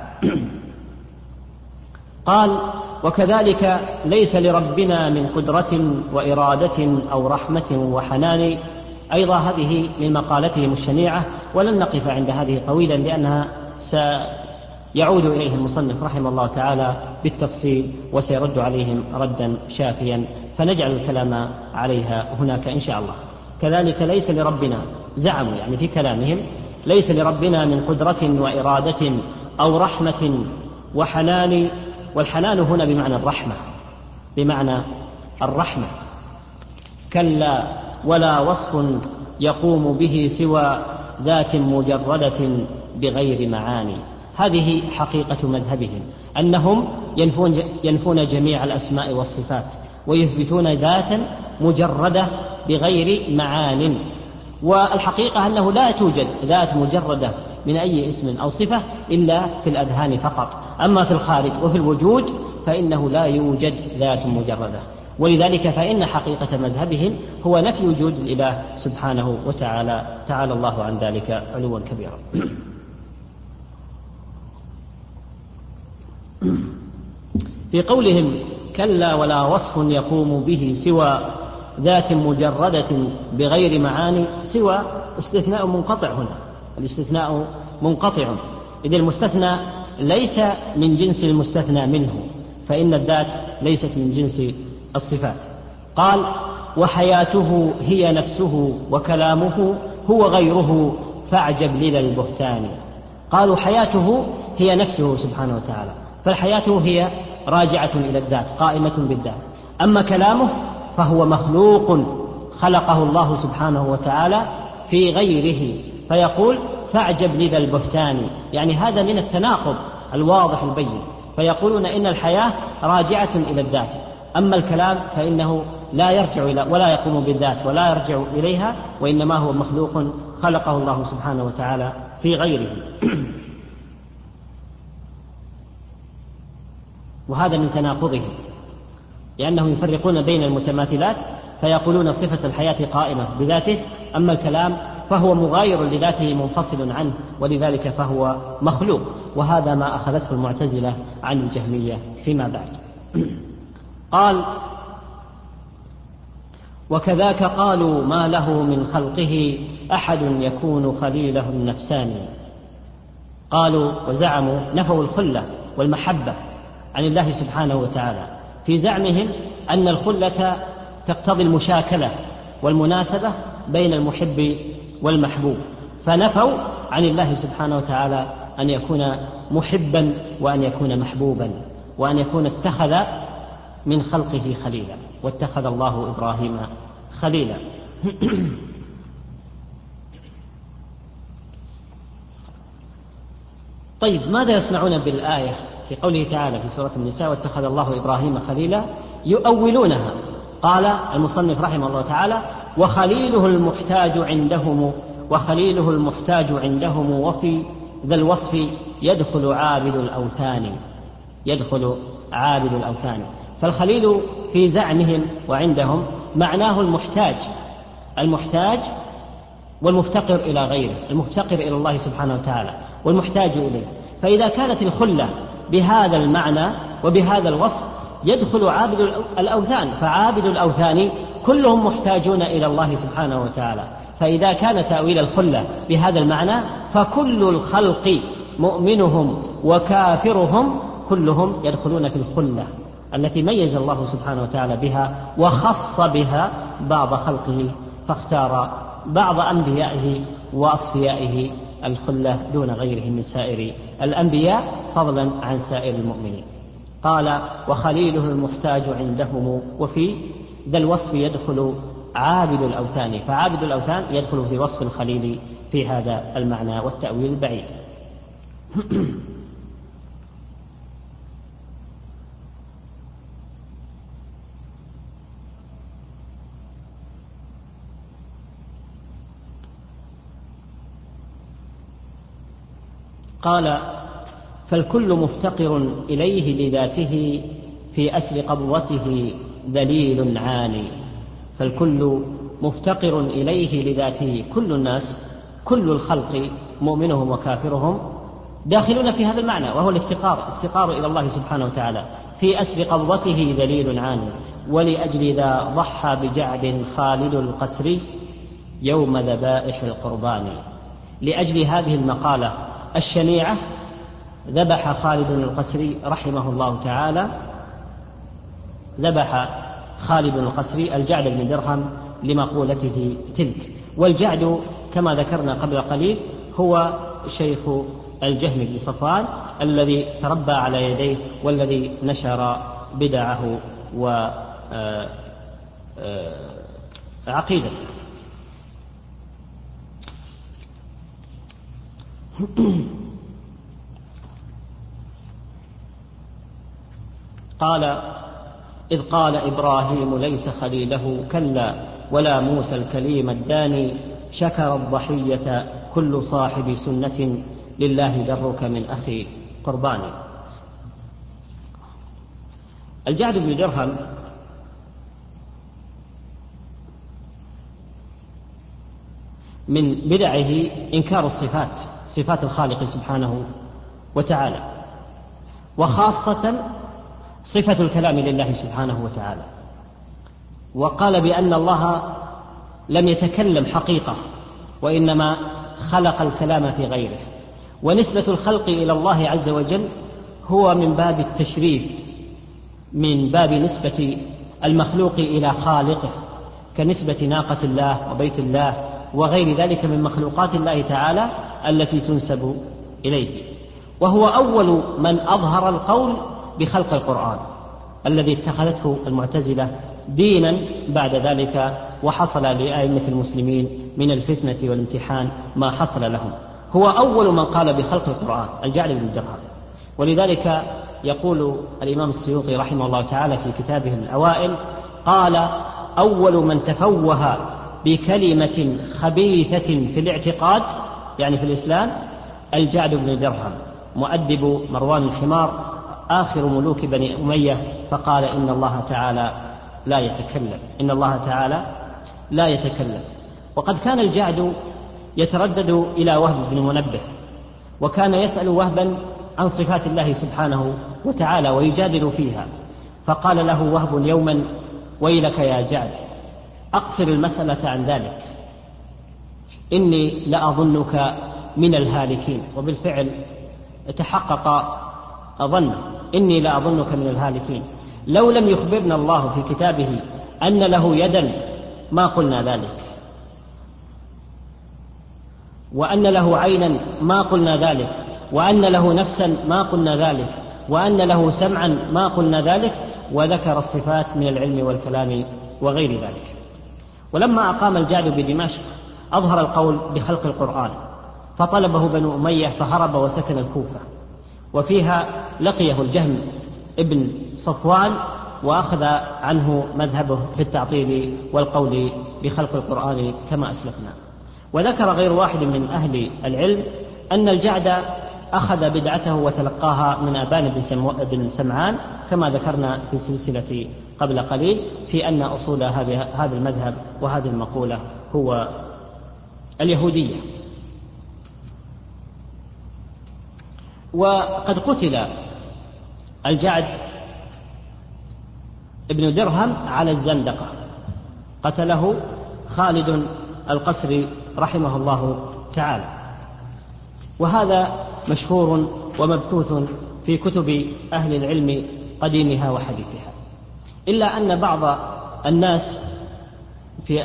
قال وكذلك ليس لربنا من قدرة وإرادة أو رحمة وحنان. أيضا هذه من مقالتهم الشنيعة، ولن نقف عند هذه طويلا لأنها سيعود إليه المصنف رحمه الله تعالى بالتفصيل، وسيرد عليهم ردا شافيا، فنجعل الكلام عليها هناك إن شاء الله. كذلك ليس لربنا، زعموا يعني في كلامهم ليس لربنا من قدرة وإرادة أو رحمة وحنان. والحنان هنا بمعنى الرحمة، بمعنى الرحمة. كلا ولا وصف يقوم به سوى ذات مجردة بغير معاني. هذه حقيقة مذهبهم، أنهم ينفون جميع الأسماء والصفات، ويثبتون ذاتا مجردة بغير معان. والحقيقة أنه لا توجد ذات مجردة من أي اسم أو صفة إلا في الأذهان فقط، أما في الخارج وفي الوجود فإنه لا يوجد ذات مجردة. ولذلك فإن حقيقة مذهبهم هو نفي وجود الإله سبحانه وتعالى، تعالى الله عن ذلك علوا كبيرا. في قولهم كلا ولا وصف يقوم به سوى ذات مجردة بغير معاني، سوى استثناء منقطع هنا، الاستثناء منقطع، إذ المستثنى ليس من جنس المستثنى منه، فإن الذات ليست من جنس الصفات. قال وحياته هي نفسه وكلامه هو غيره فاعجب لذا البهتان. قالوا حياته هي نفسه سبحانه وتعالى، فالحياة هي راجعة إلى الذات قائمة بالذات، أما كلامه فهو مخلوق خلقه الله سبحانه وتعالى في غيره، فيقول فاعجب لذا البهتان، يعني هذا من التناقض الواضح البين. فيقولون إن الحياة راجعة إلى الذات، أما الكلام فإنه لا يرجع إلى ولا يقوم بالذات ولا يرجع إليها، وإنما هو مخلوق خلقه الله سبحانه وتعالى في غيره. وهذا من تناقضهم، لأنهم يفرقون بين المتماثلات، فيقولون صفة الحياة قائمة بذاته، أما الكلام فهو مغاير لذاته منفصل عنه، ولذلك فهو مخلوق. وهذا ما أخذته المعتزلة عن الجهمية فيما بعد. قال وكذاك قالوا ما له من خلقه أحد يكون خليله النفساني. قالوا وزعموا نفوا الخلة والمحبة عن الله سبحانه وتعالى في زعمهم أن الخلة تقتضي المشاكلة والمناسبة بين المحب والمحبوب، فنفوا عن الله سبحانه وتعالى أن يكون محبا وأن يكون محبوبا وأن يكون اتخذ من خلقه خليلا، واتخذ الله إبراهيم خليلا. طيب ماذا يصنعون بالآية في قوله تعالى في سورة النساء واتخذ الله إبراهيم خليلا؟ يؤولونها. قال المصنف رحمه الله تعالى وخليله المحتاج عندهم وفي ذا الوصف يدخل عابد الأوثان. فالخليل في زعمهم وعندهم معناه المحتاج والمفتقر إلى غيره، المفتقر إلى الله سبحانه وتعالى والمحتاج إليه. فإذا كانت الخلة بهذا المعنى وبهذا الوصف يدخل عابد الأوثان، فعابد الأوثان كلهم محتاجون إلى الله سبحانه وتعالى. فإذا كان تأويل الخلة بهذا المعنى فكل الخلق مؤمنهم وكافرهم كلهم يدخلون في الخلة التي ميز الله سبحانه وتعالى بها وخص بها بعض خلقه، فاختار بعض أنبيائه وأصفيائه الخلة دون غيرهم من سائر الأنبياء فضلا عن سائر المؤمنين. قال وخليله المحتاج عندهم وفي ذا الوصف يدخل عابد الأوثان، فعابد الأوثان يدخل في وصف الخليل في هذا المعنى والتأويل البعيد. قال فالكل مفتقر إليه لذاته في أسر قبضته ذليل عاني. فالكل مفتقر إليه لذاته، كل الناس كل الخلق مؤمنهم وكافرهم داخلون في هذا المعنى، وهو الافتقار إلى الله سبحانه وتعالى. في أسر قبضته ذليل عاني ولأجل ذا ضحى بجعد خالد القسري يوم ذبائح القربان. لأجل هذه المقالة الشنيعة ذبح خالد القسري رحمه الله تعالى، ذبح خالد القسري الجعد بن درهم لمقولته تلك. والجعد كما ذكرنا قبل قليل هو شيخ الجهم بن صفوان الذي تربى على يديه والذي نشر بدعه وعقيدته. قال إذ قال إبراهيم ليس خليله كلا ولا موسى الكليم الداني شكر الضحية كل صاحب سنة لله درك من أخي قرباني. الجعد بن درهم من بدعه إنكار صفات الخالق سبحانه وتعالى، وخاصة صفة الكلام لله سبحانه وتعالى. وقال بأن الله لم يتكلم حقيقة وإنما خلق الكلام في غيره. ونسبة الخلق إلى الله عز وجل هو من باب التشريف، من باب نسبة المخلوق إلى خالقه، كنسبة ناقة الله وبيت الله وغير ذلك من مخلوقات الله تعالى التي تنسب إليه. وهو أول من أظهر القول بخلق القرآن الذي اتخذته المعتزلة دينا بعد ذلك، وحصل لأئمة المسلمين من الفتنة والامتحان ما حصل لهم. هو أول من قال بخلق القرآن الجعد بن درهم. ولذلك يقول الإمام السيوطي رحمه الله تعالى في كتابه الأوائل قال أول من تفوه بكلمة خبيثة في الاعتقاد يعني في الإسلام الجعد بن درهم مؤدب مروان الحمار آخر ملوك بني أمية، فقال إن الله تعالى لا يتكلم. وقد كان الجعد يتردد إلى وهب بن منبه، وكان يسأل وهبا عن صفات الله سبحانه وتعالى ويجادل فيها، فقال له وهب يوما ويلك يا جعد أقصر المسألة عن ذلك، إني لأظنك من الهالكين. وبالفعل تحقق ظنه، إني لأظنك من الهالكين. لو لم يخبرنا الله في كتابه أن له يدا ما قلنا ذلك، وأن له عينا ما قلنا ذلك، وأن له نفسا ما قلنا ذلك، وأن له سمعا ما قلنا ذلك، وذكر الصفات من العلم والكلام وغير ذلك. ولما أقام الجعد بدمشق أظهر القول بخلق القرآن، فطلبه بنو أمية فهرب وسكن الكوفة، وفيها لقيه الجهم ابن صفوان وأخذ عنه مذهبه في التعطيل والقول بخلق القرآن كما أسلفنا. وذكر غير واحد من أهل العلم أن الجعد أخذ بدعته وتلقاها من أبان بن سمعان كما ذكرنا في سلسلة قبل قليل، في أن أصول هذا المذهب وهذه المقولة هو اليهودية. وقد قتل الجعد ابن درهم على الزندقة، قتله خالد القسري رحمه الله تعالى، وهذا مشهور ومبثوث في كتب أهل العلم قديمها وحديثها. إلا أن بعض الناس في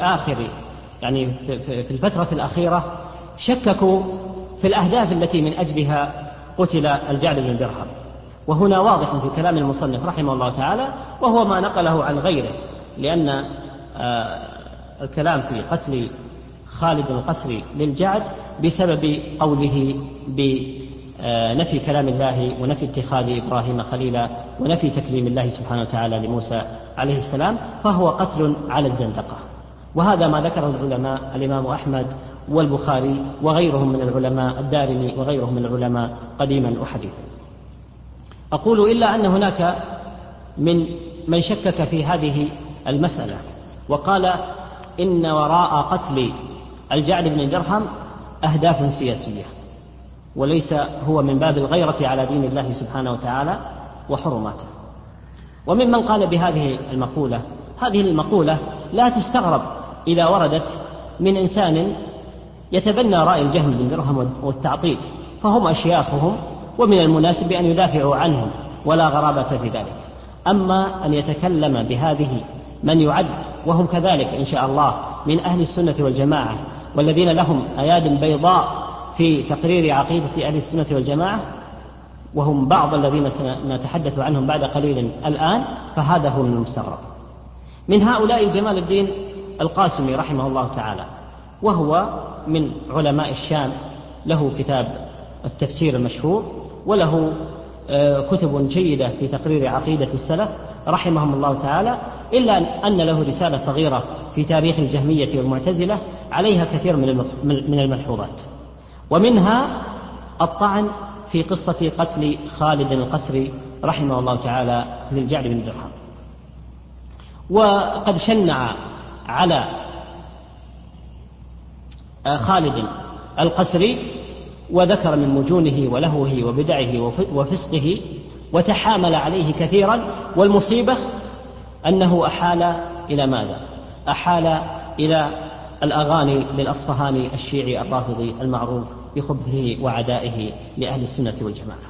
الفترة الأخيرة شككوا في الأهداف التي من أجلها قتل الجعد بن درهم، وهنا واضح في كلام المصنف رحمه الله تعالى، وهو ما نقله عن غيره، لأن الكلام في قتل خالد القسري للجعد بسبب قوله بنفي كلام الله ونفي اتخاذ إبراهيم خليلا ونفي تكليم الله سبحانه وتعالى لموسى عليه السلام، فهو قتل على الزندقة. وهذا ما ذكره العلماء الإمام أحمد والبخاري وغيرهم من العلماء، الدارمي وغيرهم من العلماء قديما وحديثا. أقول إلا أن هناك من شكك في هذه المسألة وقال إن وراء قتل الجعد بن درهم أهداف سياسية، وليس هو من باب الغيرة على دين الله سبحانه وتعالى وحرماته. وممن قال بهذه المقولة، هذه المقولة لا تستغرب إذا وردت من إنسان يتبنى رأي الجهم بن درهم والتعطيل، فهم أشياخهم ومن المناسب أن يدافعوا عنهم ولا غرابة في ذلك. أما أن يتكلم بهذه من يعد وهم كذلك إن شاء الله من أهل السنة والجماعة، والذين لهم أياد بيضاء في تقرير عقيدة أهل السنة والجماعة، وهم بعض الذين سنتحدث عنهم بعد قليل الآن، فهذا هو من المستغرب. من هؤلاء جمال الدين القاسمي رحمه الله تعالى، وهو من علماء الشام، له كتاب التفسير المشهور، وله كتب جيدة في تقرير عقيدة السلف رحمهم الله تعالى، إلا أن له رسالة صغيرة في تاريخ الجهمية والمعتزلة عليها كثير من الملحوظات، ومنها الطعن في قصة قتل خالد القسري رحمه الله تعالى للجعد بن درهم. وقد شنع على خالد القسري وذكر من مجونه ولهوه وبدعه وفسقه، وتحامل عليه كثيرا، والمصيبة أنه أحال إلى ماذا؟ أحال إلى الأغاني للأصفهاني الشيعي الرافضي المعروف بخبثه وعدائه لأهل السنة والجماعة.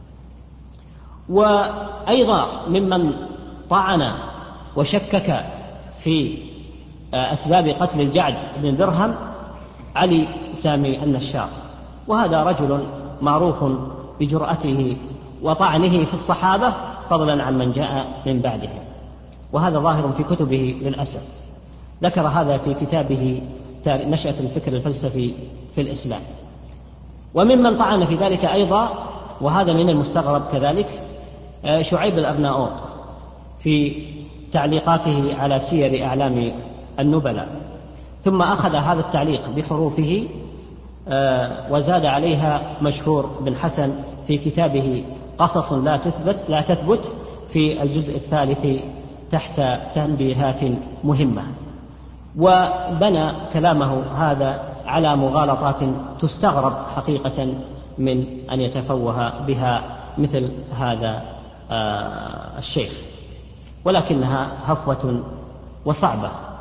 وأيضا ممن طعن وشكك في أسباب قتل الجعد بن درهم علي سامي النشار، وهذا رجل معروف بجرأته وطعنه في الصحابة فضلا عن من جاء من بعدهم، وهذا ظاهر في كتبه للأسف. ذكر هذا في كتابه نشأة الفكر الفلسفي في الإسلام. وممن طعن في ذلك أيضا، وهذا من المستغرب كذلك، شعيب الأرناؤوط في تعليقاته على سير أعلام النبلاء، ثم أخذ هذا التعليق بحروفه وزاد عليها مشهور بن حسن في كتابه قصص لا تثبت في الجزء الثالث تحت تنبيهات مهمة، وبنى كلامه هذا على مغالطات تستغرب حقيقة من أن يتفوه بها مثل هذا الشيخ، ولكنها هفوة وصعبة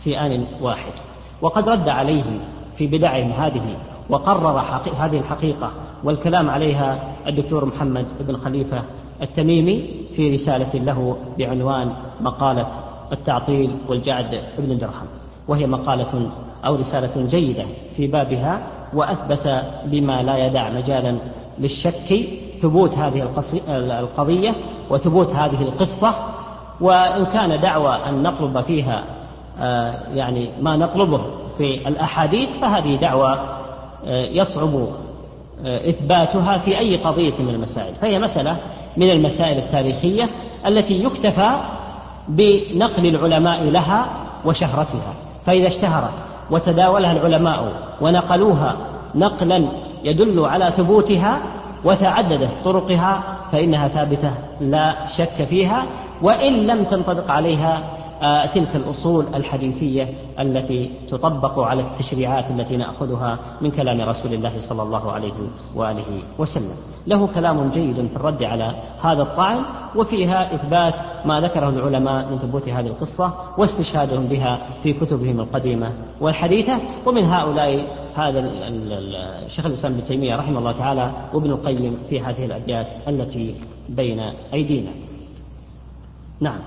في آن واحد. وقد رد عليهم في بدعهم هذه وقرر هذه الحقيقة والكلام عليها الدكتور محمد بن خليفة التميمي في رسالة له بعنوان مقالة التعطيل والجعد ابن درهم، وهي مقالة أو رسالة جيدة في بابها، وأثبت بما لا يدع مجالا للشك ثبوت هذه القضية وثبوت هذه القصة. وإن كان دعوى أن نطلب فيها يعني ما نطلبه في الأحاديث، فهذه دعوى يصعب إثباتها في أي قضية من المسائل، فهي مسألة من المسائل التاريخية التي يكتفى بنقل العلماء لها وشهرتها، فإذا اشتهرت وتداولها العلماء ونقلوها نقلا يدل على ثبوتها وتعددت طرقها فإنها ثابتة لا شك فيها، وإن لم تنطبق عليها تلك الأصول الحديثية التي تطبق على التشريعات التي نأخذها من كلام رسول الله صلى الله عليه وآله وسلم. له كلام جيد في الرد على هذا الطعن، وفيها إثبات ما ذكره العلماء من ثبوت هذه القصة واستشهادهم بها في كتبهم القديمة والحديثة. ومن هؤلاء هذا الشيخ الإسلام ابن تيمية رحمه الله تعالى وابن القيم في هذه الأبيات التي بين أيدينا. نعم.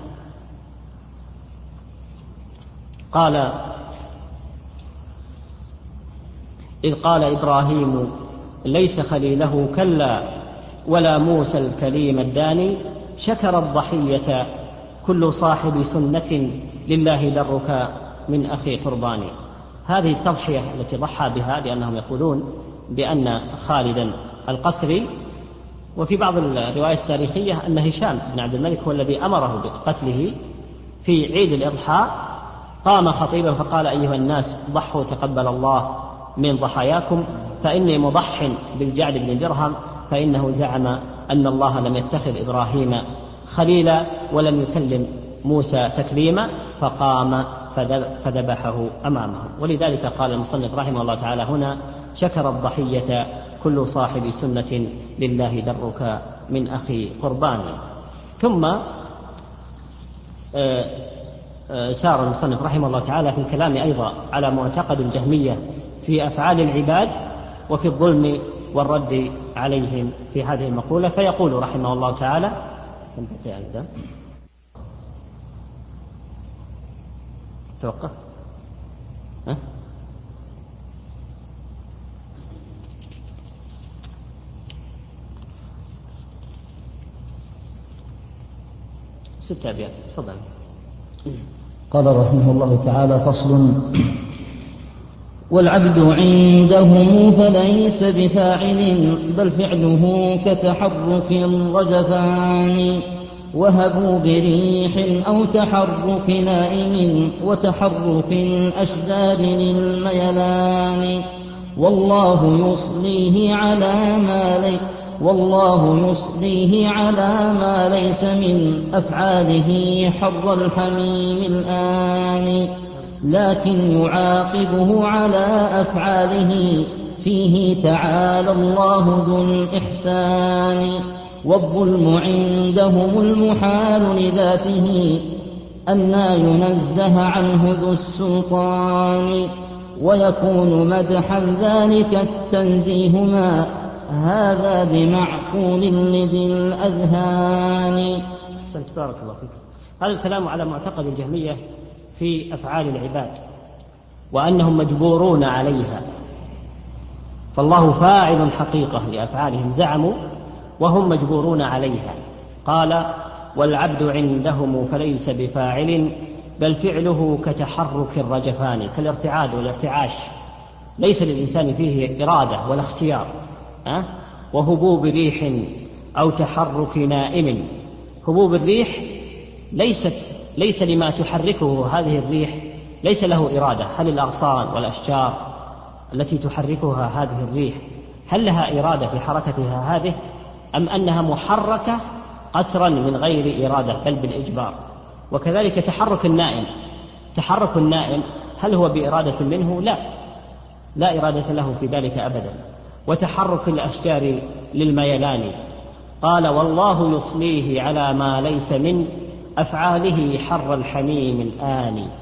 قال: إذ قال إبراهيم ليس خليله كلا ولا موسى الكليم الداني، شكر الضحية كل صاحب سنة لله درك من أخي قرباني. هذه التضحية التي ضحى بها، لأنهم يقولون بأن خالدا القسري، وفي بعض الروايات التاريخية أن هشام بن عبد الملك هو الذي أمره بقتله في عيد الإضحى، قام خطيبا فقال: أيها الناس ضحوا تقبل الله من ضحاياكم، فإني مضح بالجعد بن درهم، فإنه زعم أن الله لم يتخذ إبراهيم خليلا ولم يكلم موسى تكليما، فقام فذبحه أمامه. ولذلك قال المصنف رحمه الله تعالى هنا: شكر الضحية كل صاحب سنة لله درك من أخي قربان. ثم سار المصنف رحمه الله تعالى في الكلام أيضا على معتقد الجهمية في أفعال العباد وفي الظلم والرد عليهم في هذه المقولة، فيقول رحمه الله تعالى: توقف ستة أبيات. تفضل. قال رحمه الله تعالى: فصل: والعبد عندهم فليس بفاعل، بل فعله كتحرك الرجفان، وهبوا بريح أو تحرك نائم وتحرك الأشجار للميلان، والله يصليه على ما ليس من أفعاله حر الحميم الآن، لكن يعاقبه على أفعاله فيه تعالى الله ذو الإحسان، والظلم عندهم المحال لذاته أنى ينزه عنه ذو السلطان، ويكون مدحا ذلك التنزيه ما هذا بمعقول لذي الأذهان. بارك الله فيك. هذا الكلام على معتقد الجهمية في أفعال العباد وأنهم مجبورون عليها، فالله فاعل حقيقة لأفعالهم زعموا وهم مجبورون عليها. قال: والعبد عندهم فليس بفاعل، بل فعله كتحرك الرجفان، كالارتعاد والارتعاش، ليس للإنسان فيه إرادة ولا اختيار. وهبوب ريح أو تحرك نائم، هبوب الريح ليس لما تحركه هذه الريح ليس له إرادة. هل الأغصان والأشجار التي تحركها هذه الريح هل لها إرادة في حركتها هذه، أم أنها محركة قسرا من غير إرادة بل بالإجبار؟ وكذلك تحرك النائم هل هو بإرادة منه؟ لا إرادة له في ذلك أبدا. وتحرك الأشجار للميلان، قال: والله يصليه على ما ليس من أفعاله حر الحميم الآن،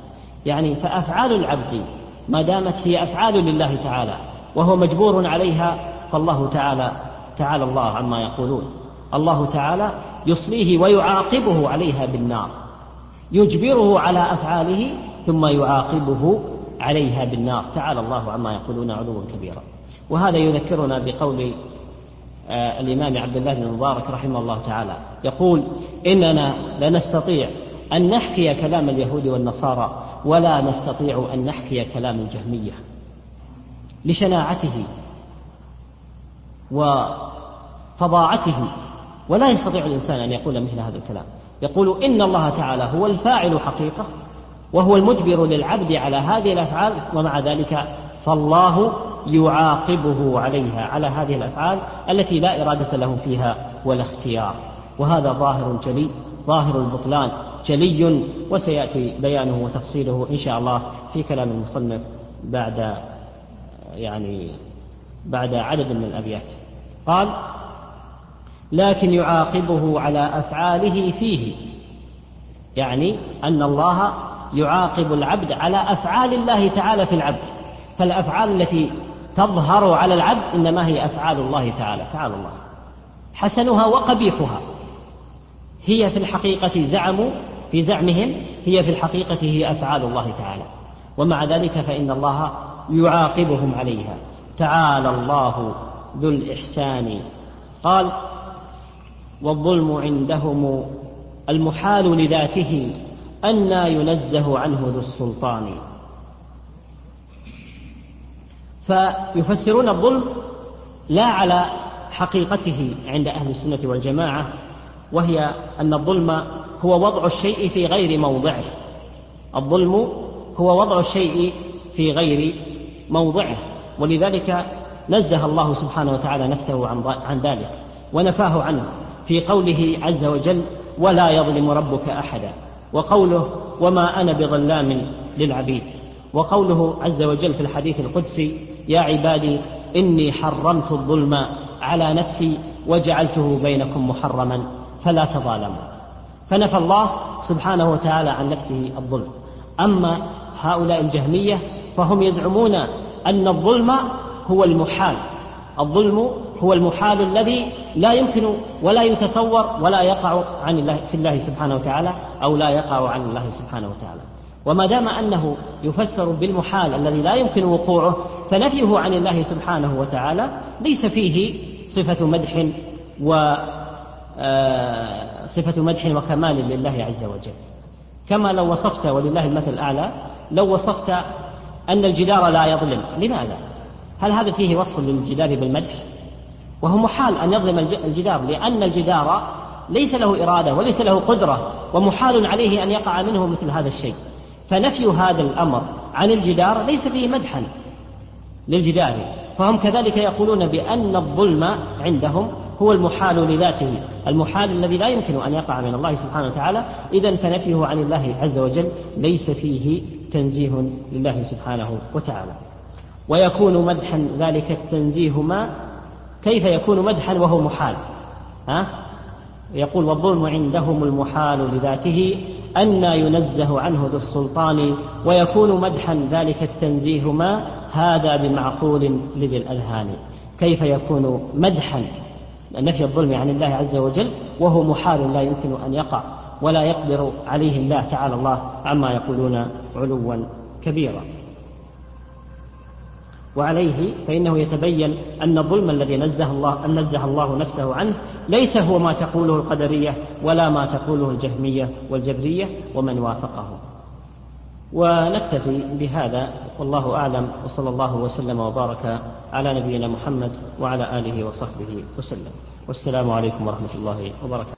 يعني فأفعال العبد ما دامت هي أفعال لله تعالى وهو مجبور عليها، فالله تعالى الله عما يقولون. الله تعالى يصليه ويعاقبه عليها بالنار، يجبره على أفعاله ثم يعاقبه عليها بالنار، تعالى الله عما يقولون علوا كبيرا. وهذا يذكرنا بقول الإمام عبد الله بن المبارك رحمه الله تعالى، يقول: إننا لنستطيع أن نحكي كلام اليهود والنصارى ولا نستطيع أن نحكي كلام الجهمية، لشناعته وفظاعته، ولا يستطيع الإنسان أن يقول مثل هذا الكلام. يقول: إن الله تعالى هو الفاعل حقيقة وهو المجبر للعبد على هذه الأفعال، ومع ذلك فالله يعاقبه عليها، على هذه الأفعال التي لا إرادة له فيها ولا اختيار. وهذا ظاهر جلي، ظاهر البطلان جلي، وسيأتي بيانه وتفصيله إن شاء الله في كلام المصنف بعد عدد من الأبيات. قال: لكن يعاقبه على أفعاله فيه، يعني أن الله يعاقب العبد على أفعال الله تعالى في العبد، فالأفعال التي تظهر على العبد إنما هي أفعال الله تعالى الله، حسنها وقبيحها هي في الحقيقة في زعمهم هي في الحقيقة هي أفعال الله تعالى، ومع ذلك فإن الله يعاقبهم عليها. تعالى الله ذو الإحسان. قال: والظلم عندهم المحال لذاته أنى ينزه عنه ذو السلطان. فيفسرون الظلم لا على حقيقته عند أهل السنة والجماعة، وهي أن الظلم هو وضع الشيء في غير موضعه. الظلم هو وضع الشيء في غير موضعه، ولذلك نزه الله سبحانه وتعالى نفسه عن ذلك ونفاه عنه في قوله عز وجل: ولا يظلم ربك أحدا، وقوله: وما أنا بظلام للعبيد، وقوله عز وجل في الحديث القدسي: يا عبادي إني حرمت الظلم على نفسي وجعلته بينكم محرما فلا تظالموا. فنفى الله سبحانه وتعالى عن نفسه الظلم. أما هؤلاء الجهمية فهم يزعمون أن الظلم هو المحال، الظلم هو المحال الذي لا يمكن ولا يتصور ولا يقع عن الله في الله سبحانه وتعالى، أو لا يقع عن الله سبحانه وتعالى. وما دام أنه يفسر بالمحال الذي لا يمكن وقوعه، فنفيه عن الله سبحانه وتعالى ليس فيه صفة مدح وكمال لله عز وجل. كما لو وصفت، ولله المثل الأعلى، لو وصفت أن الجدار لا يظلم، لماذا؟ هل هذا فيه وصف للجدار بالمدح؟ وهو محال أن يظلم الجدار، لأن الجدار ليس له إرادة وليس له قدرة، ومحال عليه أن يقع منه مثل هذا الشيء. فنفي هذا الأمر عن الجدار ليس فيه مدحا للجدار. فهم كذلك يقولون بأن الظلم عندهم هو المحال لذاته، المحال الذي لا يمكن أن يقع من الله سبحانه وتعالى. إذن فنفيه عن الله عز وجل ليس فيه تنزيه لله سبحانه وتعالى. ويكون مدحا ذلك التنزيه ما، كيف يكون مدحا وهو محال؟ يقول: والظلم عندهم المحال لذاته أنى ينزه عنه ذو السلطان، ويكون مدحا ذلك التنزيه ما، هذا بمعقول لذي الأذهان. كيف يكون مدحا نفي الظلم عن الله عز وجل وهو محال لا يمكن أن يقع ولا يقدر عليه الله تعالى الله عما يقولون علوا كبيرا؟ وعليه فإنه يتبين أن الظلم الذي نزه الله نفسه عنه ليس هو ما تقوله القدرية ولا ما تقوله الجهمية والجبرية ومن وافقه. ونكتفي بهذا والله أعلم، وصلى الله وسلم وبارك على نبينا محمد وعلى آله وصحبه وسلم، والسلام عليكم ورحمة الله وبركاته.